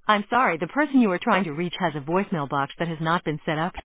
I'm sorry, the person you are trying to reach has a voicemail box that has not been set up.